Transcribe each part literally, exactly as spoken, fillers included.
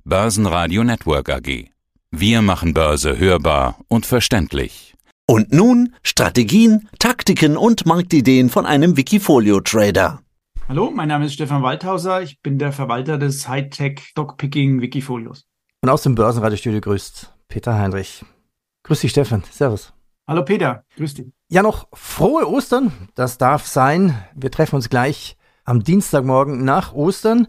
Börsenradio Network A G. Wir machen Börse hörbar und verständlich. Und nun Strategien, Taktiken und Marktideen von einem Wikifolio-Trader. Hallo, mein Name ist Stefan Waldhauser. Ich bin der Verwalter des Hightech-Stockpicking Wikifolios. Und aus dem Börsenradiostudio grüßt Peter Heinrich. Grüß dich, Stefan. Servus. Hallo Peter, grüß dich. Ja, noch frohe Ostern. Das darf sein. Wir treffen uns gleich am Dienstagmorgen nach Ostern.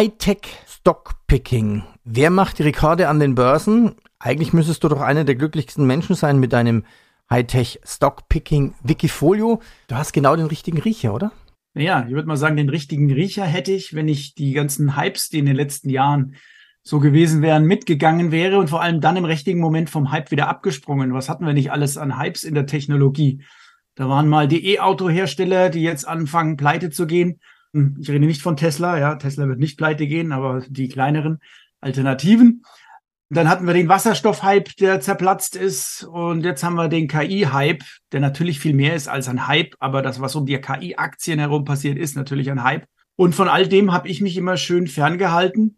Hightech-Stockpicking. Wer macht die Rekorde an den Börsen? Eigentlich müsstest du doch einer der glücklichsten Menschen sein mit deinem Hightech-Stockpicking Wikifolio. Du hast genau den richtigen Riecher, oder? Ja, ich würde mal sagen, den richtigen Riecher hätte ich, wenn ich die ganzen Hypes, die in den letzten Jahren so gewesen wären, mitgegangen wäre und vor allem dann im richtigen Moment vom Hype wieder abgesprungen. Was hatten wir nicht alles an Hypes in der Technologie? Da waren mal die E-Auto-Hersteller, die jetzt anfangen, pleite zu gehen. Ich rede nicht von Tesla, ja, Tesla wird nicht pleite gehen, aber die kleineren Alternativen. Dann hatten wir den Wasserstoff-Hype, der zerplatzt ist. Und jetzt haben wir den K I-Hype, der natürlich viel mehr ist als ein Hype. Aber das, was um die K I-Aktien herum passiert, ist natürlich ein Hype. Und von all dem habe ich mich immer schön ferngehalten.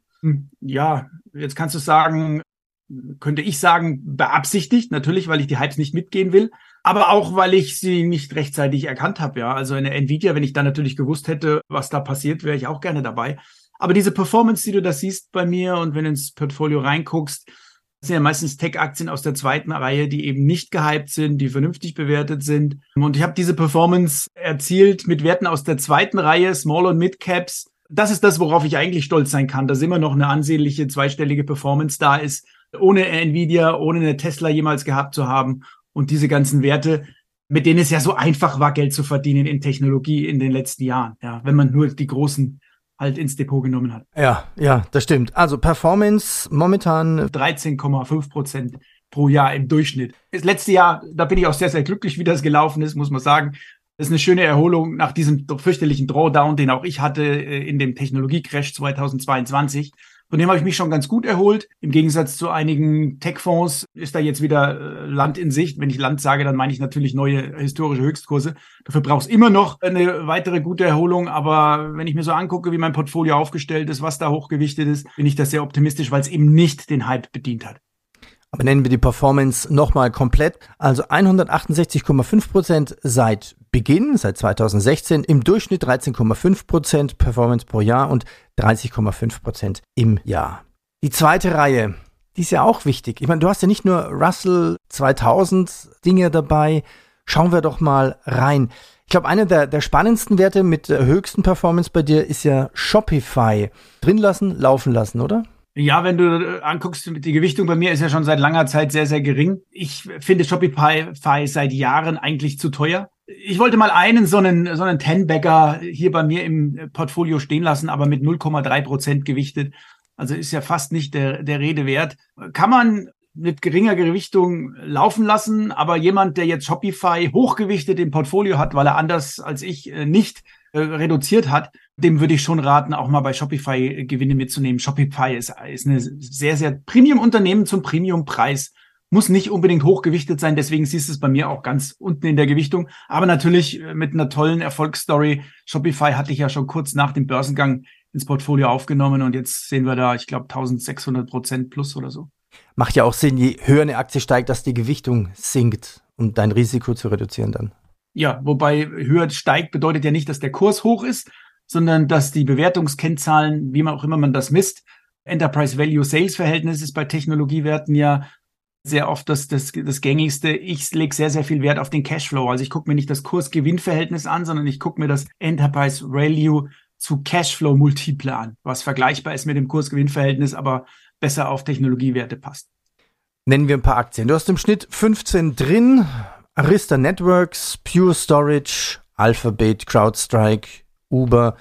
Ja, jetzt kannst du sagen, könnte ich sagen, beabsichtigt. Natürlich, weil ich die Hypes nicht mitgehen will. Aber auch, weil ich sie nicht rechtzeitig erkannt habe. Ja, also eine Nvidia, wenn ich da natürlich gewusst hätte, was da passiert, wäre ich auch gerne dabei. Aber diese Performance, die du da siehst bei mir und wenn du ins Portfolio reinguckst, sind ja meistens Tech-Aktien aus der zweiten Reihe, die eben nicht gehypt sind, die vernünftig bewertet sind. Und ich habe diese Performance erzielt mit Werten aus der zweiten Reihe, Small- und Mid-Caps. Das ist das, worauf ich eigentlich stolz sein kann, dass immer noch eine ansehnliche zweistellige Performance da ist, ohne Nvidia, ohne eine Tesla jemals gehabt zu haben. Und diese ganzen Werte, mit denen es ja so einfach war, Geld zu verdienen in Technologie in den letzten Jahren, ja, wenn man nur die großen halt ins Depot genommen hat. Ja, ja, das stimmt. Also Performance momentan dreizehn Komma fünf Prozent pro Jahr im Durchschnitt. Das letzte Jahr, da bin ich auch sehr, sehr glücklich, wie das gelaufen ist, muss man sagen. Das ist eine schöne Erholung nach diesem fürchterlichen Drawdown, den auch ich hatte in dem Technologie-Crash zweitausendzweiundzwanzig. Von dem habe ich mich schon ganz gut erholt. Im Gegensatz zu einigen Tech-Fonds ist da jetzt wieder Land in Sicht. Wenn ich Land sage, dann meine ich natürlich neue historische Höchstkurse. Dafür brauchst du immer noch eine weitere gute Erholung. Aber wenn ich mir so angucke, wie mein Portfolio aufgestellt ist, was da hochgewichtet ist, bin ich da sehr optimistisch, weil es eben nicht den Hype bedient hat. Aber nennen wir die Performance nochmal komplett. Also hundertachtundsechzig Komma fünf Prozent seit Beginn, seit zweitausendsechzehn, im Durchschnitt dreizehn Komma fünf Prozent Performance pro Jahr und dreißig Komma fünf Prozent im Jahr. Die zweite Reihe, die ist ja auch wichtig. Ich meine, du hast ja nicht nur Russell zweitausend Dinge dabei. Schauen wir doch mal rein. Ich glaube, einer der, der spannendsten Werte mit der höchsten Performance bei dir ist ja Shopify. Drin lassen, laufen lassen, oder? Ja, wenn du anguckst, die Gewichtung bei mir ist ja schon seit langer Zeit sehr, sehr gering. Ich finde Shopify seit Jahren eigentlich zu teuer. Ich wollte mal einen, so einen, so einen Ten-Bagger hier bei mir im Portfolio stehen lassen, aber mit null Komma drei Prozent gewichtet. Also ist ja fast nicht der, der Rede wert. Kann man mit geringer Gewichtung laufen lassen, aber jemand, der jetzt Shopify hochgewichtet im Portfolio hat, weil er anders als ich nicht äh, reduziert hat, dem würde ich schon raten, auch mal bei Shopify Gewinne mitzunehmen. Shopify ist, ist eine sehr, sehr Premium-Unternehmen zum Premium-Preis. Muss nicht unbedingt hochgewichtet sein, deswegen siehst du es bei mir auch ganz unten in der Gewichtung. Aber natürlich mit einer tollen Erfolgsstory. Shopify hatte ich ja schon kurz nach dem Börsengang ins Portfolio aufgenommen und jetzt sehen wir da, ich glaube, eintausendsechshundert Prozent plus oder so. Macht ja auch Sinn, je höher eine Aktie steigt, dass die Gewichtung sinkt, um dein Risiko zu reduzieren dann. Ja, wobei höher steigt bedeutet ja nicht, dass der Kurs hoch ist, sondern dass die Bewertungskennzahlen, wie man auch immer man das misst, Enterprise Value Sales Verhältnis ist bei Technologiewerten ja sehr oft das, das, das gängigste. Ich lege sehr, sehr viel Wert auf den Cashflow. Also ich gucke mir nicht das Kurs-Gewinn-Verhältnis an, sondern ich gucke mir das Enterprise Value zu Cashflow-Multiple an, was vergleichbar ist mit dem Kurs-Gewinn-Verhältnis, aber besser auf Technologiewerte passt. Nennen wir ein paar Aktien. Du hast im Schnitt fünfzehn drin. Arista Networks, Pure Storage, Alphabet, CrowdStrike, Uber,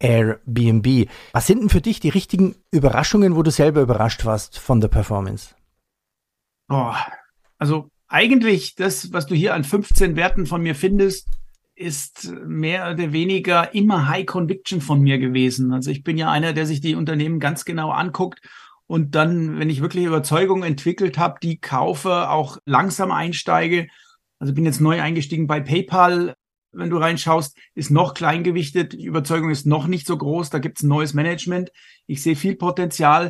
Airbnb. Was sind denn für dich die richtigen Überraschungen, wo du selber überrascht warst von der Performance? Oh, also eigentlich das, was du hier an fünfzehn Werten von mir findest, ist mehr oder weniger immer High Conviction von mir gewesen. Also ich bin ja einer, der sich die Unternehmen ganz genau anguckt und dann, wenn ich wirklich Überzeugung entwickelt habe, die kaufe, auch langsam einsteige. Also bin jetzt neu eingestiegen bei PayPal. Wenn du reinschaust, ist noch kleingewichtet. Die Überzeugung ist noch nicht so groß. Da gibt es ein neues Management. Ich sehe viel Potenzial.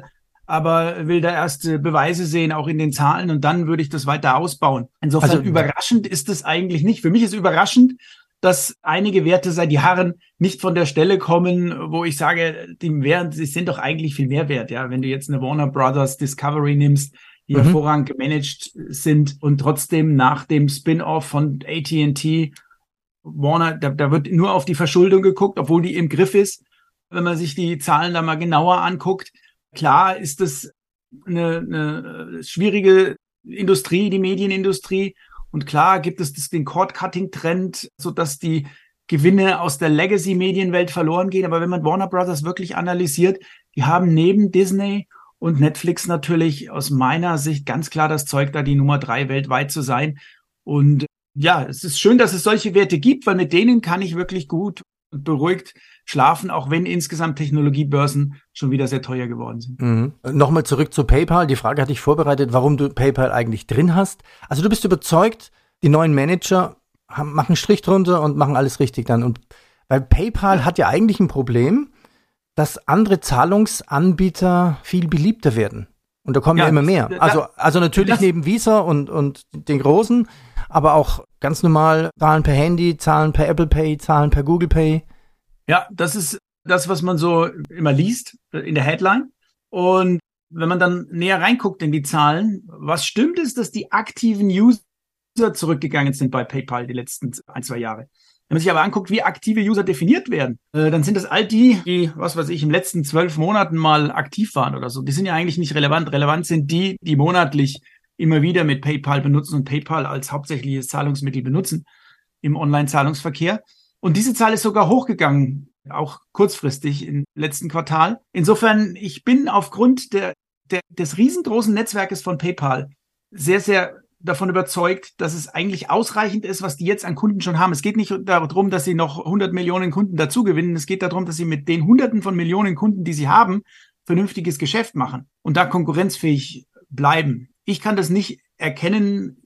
aber will da erst Beweise sehen, auch in den Zahlen, und dann würde ich das weiter ausbauen. Insofern Also, überraschend ist es eigentlich nicht. Für mich ist überraschend, dass einige Werte seit Jahren nicht von der Stelle kommen, wo ich sage, die, wären, die sind doch eigentlich viel mehr wert. Ja, wenn du jetzt eine Warner Brothers Discovery nimmst, die mhm. hervorragend gemanagt sind und trotzdem nach dem Spin-off von A T and T, Warner, da, da wird nur auf die Verschuldung geguckt, obwohl die im Griff ist. Wenn man sich die Zahlen da mal genauer anguckt, klar ist das eine, eine schwierige Industrie, die Medienindustrie. Und klar gibt es das, den Cord-Cutting-Trend, sodass die Gewinne aus der Legacy-Medienwelt verloren gehen. Aber wenn man Warner Brothers wirklich analysiert, die haben neben Disney und Netflix natürlich aus meiner Sicht ganz klar das Zeug, da die Nummer drei weltweit zu sein. Und ja, es ist schön, dass es solche Werte gibt, weil mit denen kann ich wirklich gut und beruhigt schlafen, auch wenn insgesamt Technologiebörsen schon wieder sehr teuer geworden sind. Mhm. Nochmal zurück zu PayPal. Die Frage hatte ich vorbereitet, warum du PayPal eigentlich drin hast. Also du bist überzeugt, die neuen Manager haben, machen Strich drunter und machen alles richtig dann. Und weil PayPal ja. hat ja eigentlich ein Problem, dass andere Zahlungsanbieter viel beliebter werden. Und da kommen ja, ja immer mehr. Das, also, also natürlich das, neben Visa und, und den großen, aber auch ganz normal Zahlen per Handy, Zahlen per Apple Pay, Zahlen per Google Pay. Ja, das ist das, was man so immer liest in der Headline. Und wenn man dann näher reinguckt in die Zahlen, was stimmt ist, dass die aktiven User zurückgegangen sind bei PayPal die letzten ein, zwei Jahre. Wenn man sich aber anguckt, wie aktive User definiert werden, äh, dann sind das all die, die, was weiß ich, im letzten zwölf Monaten mal aktiv waren oder so. Die sind ja eigentlich nicht relevant. Relevant sind die, die monatlich immer wieder mit PayPal benutzen und PayPal als hauptsächliches Zahlungsmittel benutzen im Online-Zahlungsverkehr. Und diese Zahl ist sogar hochgegangen, auch kurzfristig im letzten Quartal. Insofern, ich bin aufgrund der, der, des riesengroßen Netzwerkes von PayPal sehr, sehr davon überzeugt, dass es eigentlich ausreichend ist, was die jetzt an Kunden schon haben. Es geht nicht darum, dass sie noch hundert Millionen Kunden dazu gewinnen. Es geht darum, dass sie mit den Hunderten von Millionen Kunden, die sie haben, vernünftiges Geschäft machen und da konkurrenzfähig bleiben. Ich kann das nicht erkennen,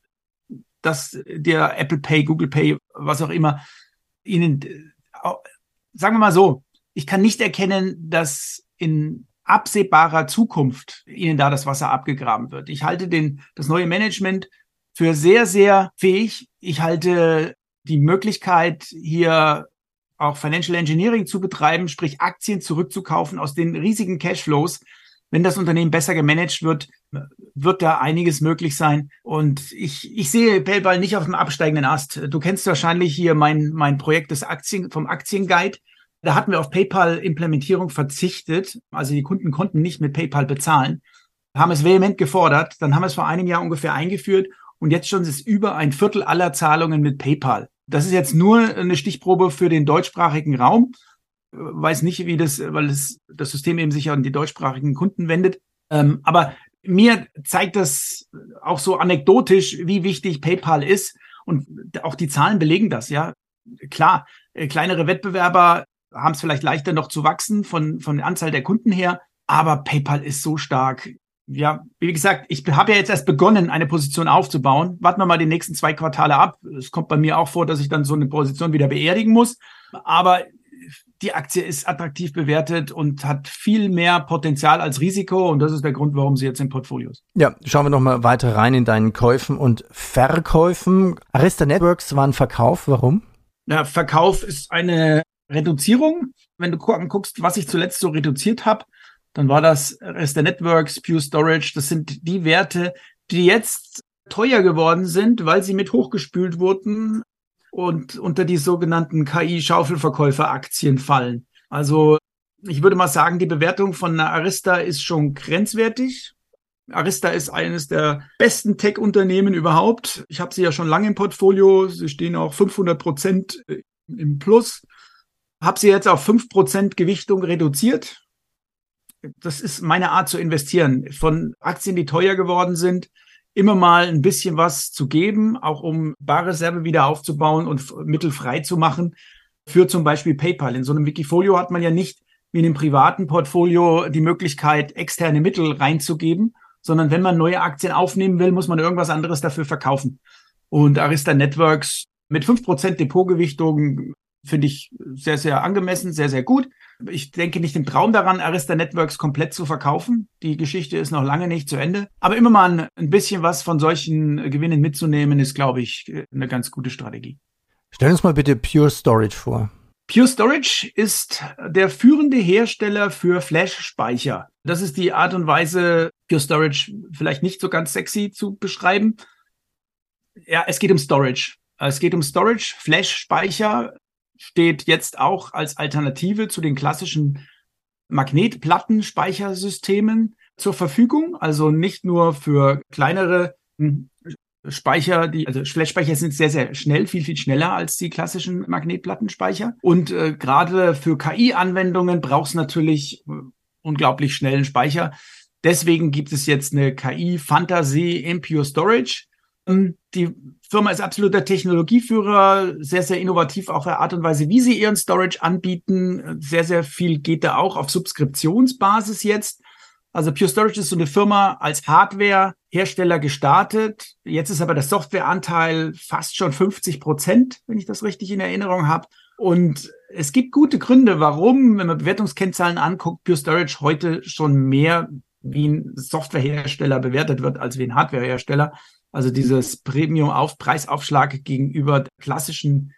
dass der Apple Pay, Google Pay, was auch immer, ihnen, sagen wir mal so, ich kann nicht erkennen, dass in absehbarer Zukunft ihnen da das Wasser abgegraben wird. Ich halte den, das neue Management für sehr, sehr fähig. Ich halte die Möglichkeit, hier auch Financial Engineering zu betreiben, sprich Aktien zurückzukaufen aus den riesigen Cashflows. Wenn das Unternehmen besser gemanagt wird, wird da einiges möglich sein. Und ich, ich sehe PayPal nicht auf dem absteigenden Ast. Du kennst wahrscheinlich hier mein, mein Projekt des Aktien, vom Aktienguide. Da hatten wir auf PayPal-Implementierung verzichtet. Also die Kunden konnten nicht mit PayPal bezahlen, haben es vehement gefordert. Dann haben wir es vor einem Jahr ungefähr eingeführt. Und jetzt schon ist über ein Viertel aller Zahlungen mit PayPal. Das ist jetzt nur eine Stichprobe für den deutschsprachigen Raum. Weiß nicht, wie das, weil es, das System eben sich an die deutschsprachigen Kunden wendet. Ähm, aber mir zeigt das auch so anekdotisch, wie wichtig PayPal ist. Und auch die Zahlen belegen das, ja. Klar, äh, kleinere Wettbewerber haben es vielleicht leichter noch zu wachsen von, von der Anzahl der Kunden her. Aber PayPal ist so stark. Ja, wie gesagt, ich habe ja jetzt erst begonnen, eine Position aufzubauen. Warten wir mal die nächsten zwei Quartale ab. Es kommt bei mir auch vor, dass ich dann so eine Position wieder beerdigen muss. Aber die Aktie ist attraktiv bewertet und hat viel mehr Potenzial als Risiko. Und das ist der Grund, warum sie jetzt im Portfolio ist. Ja, schauen wir noch mal weiter rein in deinen Käufen und Verkäufen. Arista Networks war ein Verkauf. Warum? Ja, Verkauf ist eine Reduzierung. Wenn du guckst, was ich zuletzt so reduziert habe, dann war das Arista Networks, Pure Storage. Das sind die Werte, die jetzt teuer geworden sind, weil sie mit hochgespült wurden und unter die sogenannten K I-Schaufelverkäufer-Aktien fallen. Also ich würde mal sagen, die Bewertung von Arista ist schon grenzwertig. Arista ist eines der besten Tech-Unternehmen überhaupt. Ich habe sie ja schon lange im Portfolio. Sie stehen auch fünfhundert Prozent im Plus. Habe sie jetzt auf fünf Prozent Gewichtung reduziert. Das ist meine Art zu investieren. Von Aktien, die teuer geworden sind, immer mal ein bisschen was zu geben, auch um Barreserve wieder aufzubauen und Mittel frei zu machen für zum Beispiel PayPal. In so einem Wikifolio hat man ja nicht wie in einem privaten Portfolio die Möglichkeit, externe Mittel reinzugeben, sondern wenn man neue Aktien aufnehmen will, muss man irgendwas anderes dafür verkaufen. Und Arista Networks mit fünf Prozent Depotgewichtung finde ich sehr, sehr angemessen, sehr, sehr gut. Ich denke nicht im Traum daran, Arista Networks komplett zu verkaufen. Die Geschichte ist noch lange nicht zu Ende. Aber immer mal ein, ein bisschen was von solchen Gewinnen mitzunehmen, ist, glaube ich, eine ganz gute Strategie. Stell uns mal bitte Pure Storage vor. Pure Storage ist der führende Hersteller für Flash-Speicher. Das ist die Art und Weise, Pure Storage vielleicht nicht so ganz sexy zu beschreiben. Ja, es geht um Storage. Es geht um Storage. Flash-Speicher steht jetzt auch als Alternative zu den klassischen Magnetplattenspeichersystemen zur Verfügung. Also nicht nur für kleinere Speicher, die, also Flash-Speicher sind sehr, sehr schnell, viel, viel schneller als die klassischen Magnetplattenspeicher. Und äh, gerade für K I-Anwendungen braucht es natürlich äh, unglaublich schnellen Speicher. Deswegen gibt es jetzt eine K I-Fantasie im Pure Storage. Ähm, die Firma ist absoluter Technologieführer, sehr, sehr innovativ auch in der Art und Weise, wie sie ihren Storage anbieten. Sehr, sehr viel geht da auch auf Subskriptionsbasis jetzt. Also Pure Storage ist so eine Firma als Hardware-Hersteller gestartet. Jetzt ist aber der Softwareanteil fast schon fünfzig Prozent, wenn ich das richtig in Erinnerung habe. Und es gibt gute Gründe, warum, wenn man Bewertungskennzahlen anguckt, Pure Storage heute schon mehr wie ein Softwarehersteller bewertet wird als wie ein Hardwarehersteller. Also dieses Premium-Preisaufschlag gegenüber klassischen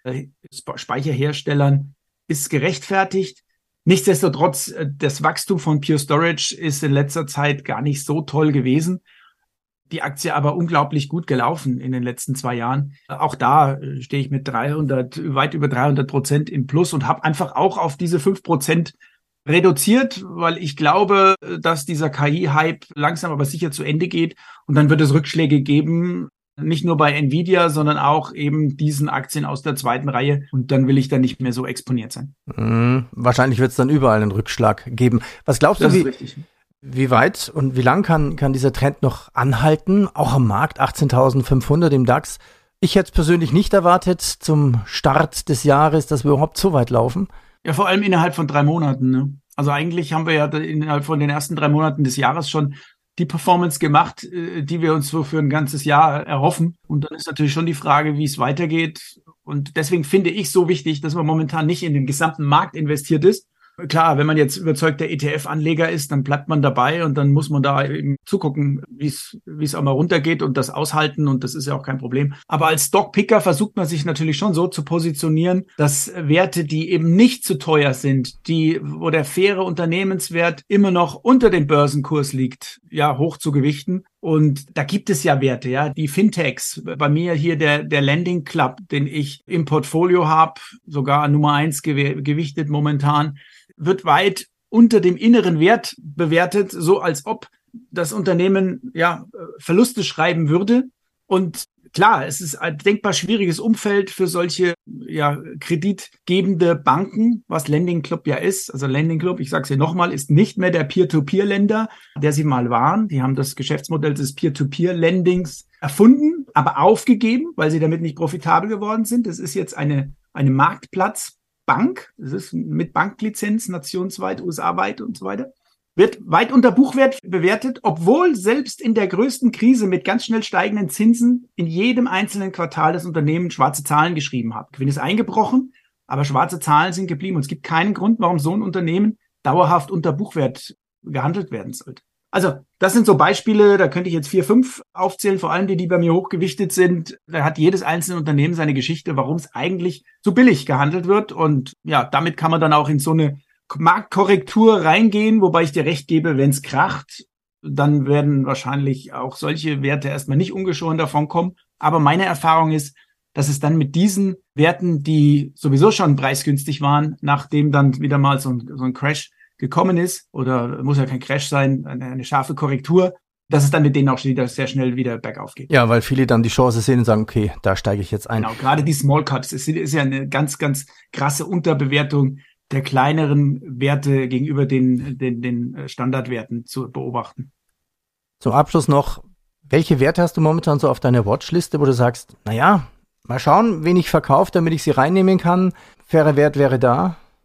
Speicherherstellern ist gerechtfertigt. Nichtsdestotrotz, das Wachstum von Pure Storage ist in letzter Zeit gar nicht so toll gewesen. Die Aktie aber unglaublich gut gelaufen in den letzten zwei Jahren. Auch da stehe ich mit dreihundert, weit über dreihundert Prozent im Plus und habe einfach auch auf diese fünf Prozent reduziert, weil ich glaube, dass dieser K I-Hype langsam aber sicher zu Ende geht und dann wird es Rückschläge geben, nicht nur bei Nvidia, sondern auch eben diesen Aktien aus der zweiten Reihe und dann will ich dann nicht mehr so exponiert sein. Mhm, wahrscheinlich wird es dann überall einen Rückschlag geben. Was glaubst das du, ist wie, richtig. wie weit und wie lang kann, kann dieser Trend noch anhalten? Auch am Markt achtzehntausendfünfhundert im DAX. Ich hätte es persönlich nicht erwartet zum Start des Jahres, dass wir überhaupt so weit laufen. Ja, vor allem innerhalb von drei Monaten. Ne? Also eigentlich haben wir ja innerhalb von den ersten drei Monaten des Jahres schon die Performance gemacht, die wir uns so für ein ganzes Jahr erhoffen. Und dann ist natürlich schon die Frage, wie es weitergeht. Und deswegen finde ich so wichtig, dass man momentan nicht in den gesamten Markt investiert ist. Klar, wenn man jetzt überzeugter E T F-Anleger ist, dann bleibt man dabei und dann muss man da eben zugucken, wie es wie es auch mal runtergeht und das aushalten und das ist ja auch kein Problem. Aber als Stockpicker versucht man sich natürlich schon so zu positionieren, dass Werte, die eben nicht zu teuer sind, die wo der faire Unternehmenswert immer noch unter dem Börsenkurs liegt, ja, hoch zu gewichten. Und da gibt es ja Werte, ja, die Fintechs. Bei mir hier der der Lending Club, den ich im Portfolio habe, sogar Nummer eins gew- gewichtet momentan, wird weit unter dem inneren Wert bewertet, so als ob das Unternehmen ja Verluste schreiben würde. Und klar, es ist ein denkbar schwieriges Umfeld für solche ja kreditgebende Banken, was Lending Club ja ist. Also Lending Club, ich sage es hier nochmal, ist nicht mehr der Peer-to-Peer-Lender, der sie mal waren. Die haben das Geschäftsmodell des Peer-to-Peer-Lendings erfunden, aber aufgegeben, weil sie damit nicht profitabel geworden sind. Es ist jetzt eine eine Marktplatz Bank, das ist mit Banklizenz nationsweit, U S A-weit und so weiter, wird weit unter Buchwert bewertet, obwohl selbst in der größten Krise mit ganz schnell steigenden Zinsen in jedem einzelnen Quartal das Unternehmen schwarze Zahlen geschrieben hat. Gewinn ist eingebrochen, aber schwarze Zahlen sind geblieben und es gibt keinen Grund, warum so ein Unternehmen dauerhaft unter Buchwert gehandelt werden sollte. Also das sind so Beispiele, da könnte ich jetzt vier, fünf aufzählen, vor allem die, die bei mir hochgewichtet sind. Da hat jedes einzelne Unternehmen seine Geschichte, warum es eigentlich so billig gehandelt wird. Und ja, damit kann man dann auch in so eine Marktkorrektur reingehen, wobei ich dir recht gebe, wenn es kracht, dann werden wahrscheinlich auch solche Werte erstmal nicht ungeschoren davon kommen. Aber meine Erfahrung ist, dass es dann mit diesen Werten, die sowieso schon preisgünstig waren, nachdem dann wieder mal so ein, so ein Crash gekommen ist, oder muss ja kein Crash sein, eine, eine scharfe Korrektur, dass es dann mit denen auch wieder sehr schnell wieder bergauf geht. Ja, weil viele dann die Chance sehen und sagen, okay, da steige ich jetzt ein. Genau, gerade die Small Caps, es ist ja eine ganz, ganz krasse Unterbewertung der kleineren Werte gegenüber den, den, den Standardwerten zu beobachten. Zum Abschluss noch, welche Werte hast du momentan so auf deiner Watchliste, wo du sagst, naja, mal schauen, wen ich verkaufe, damit ich sie reinnehmen kann. Fairer Wert wäre da.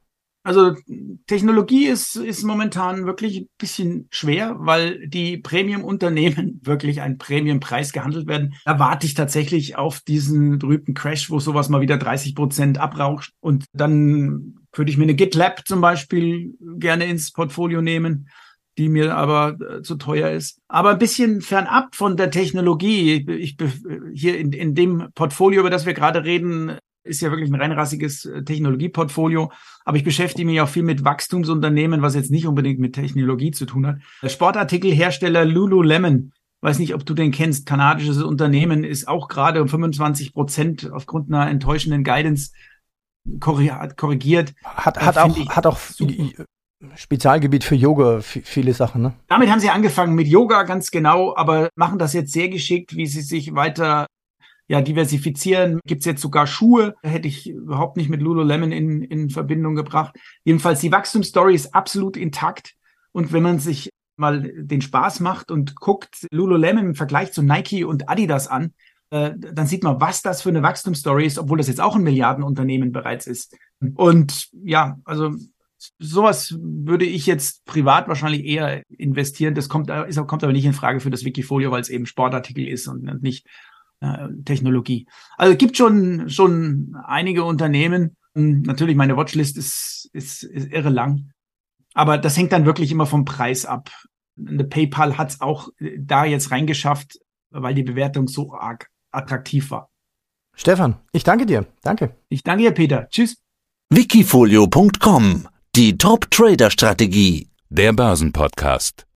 Also Technologie ist, ist momentan wirklich ein bisschen schwer, weil die Premium-Unternehmen wirklich einen Premium-Preis gehandelt werden. Da warte ich tatsächlich auf diesen berühmten Crash, wo sowas mal wieder dreißig Prozent abraucht. Und dann würde ich mir eine GitLab zum Beispiel gerne ins Portfolio nehmen, die mir aber äh, zu teuer ist. Aber ein bisschen fernab von der Technologie. Ich, ich hier in, in dem Portfolio, über das wir gerade reden, ist ja wirklich ein reinrassiges Technologieportfolio. Aber ich beschäftige mich auch viel mit Wachstumsunternehmen, was jetzt nicht unbedingt mit Technologie zu tun hat. Der Sportartikelhersteller Lululemon, weiß nicht, ob du den kennst, kanadisches Unternehmen, ist auch gerade um fünfundzwanzig Prozent aufgrund einer enttäuschenden Guidance korrigiert. Hat, hat auch, hat auch Spezialgebiet für Yoga, viele Sachen, ne? Damit haben sie angefangen mit Yoga, ganz genau, aber machen das jetzt sehr geschickt, wie sie sich weiter ja, diversifizieren. Gibt's jetzt sogar Schuhe, hätte ich überhaupt nicht mit Lululemon in, in Verbindung gebracht. Jedenfalls, die Wachstumsstory ist absolut intakt. Und wenn man sich mal den Spaß macht und guckt Lululemon im Vergleich zu Nike und Adidas an, äh, dann sieht man, was das für eine Wachstumsstory ist, obwohl das jetzt auch ein Milliardenunternehmen bereits ist. Und ja, also sowas würde ich jetzt privat wahrscheinlich eher investieren. Das kommt, ist, kommt aber nicht in Frage für das Wikifolio, weil es eben Sportartikel ist und nicht Technologie. Also es gibt schon schon einige Unternehmen. Natürlich, meine Watchlist ist, ist, ist irre lang. Aber das hängt dann wirklich immer vom Preis ab. Eine PayPal hat es auch da jetzt reingeschafft, weil die Bewertung so arg attraktiv war. Stefan, ich danke dir. Danke. Ich danke dir, Peter. Tschüss. Wikifolio Punkt com. Die Top-Trader-Strategie. Der Börsenpodcast.